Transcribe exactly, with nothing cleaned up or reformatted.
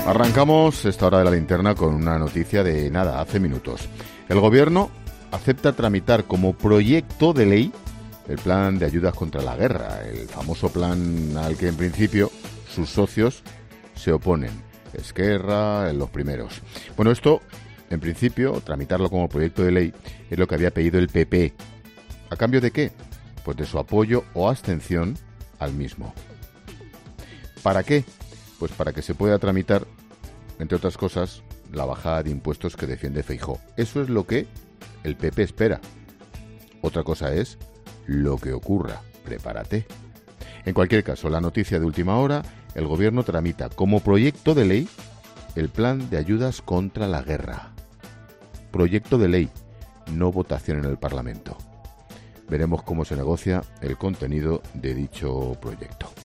Arrancamos esta hora de la linterna con una noticia de nada, hace minutos. El gobierno acepta tramitar como proyecto de ley el plan de ayudas contra la guerra, el famoso plan al que en principio sus socios se oponen. Esquerra, los primeros. Bueno, esto, en principio, tramitarlo como proyecto de ley es lo que había pedido el P P. ¿A cambio de qué? Pues de su apoyo o abstención al mismo. ¿Para qué? Pues para que se pueda tramitar, entre otras cosas, la bajada de impuestos que defiende Feijóo. Eso es lo que el P P espera. Otra cosa es lo que ocurra. Prepárate. En cualquier caso, la noticia de última hora, el gobierno tramita como proyecto de ley el plan de ayudas contra la guerra. Proyecto de ley, no votación en el Parlamento. Veremos cómo se negocia el contenido de dicho proyecto.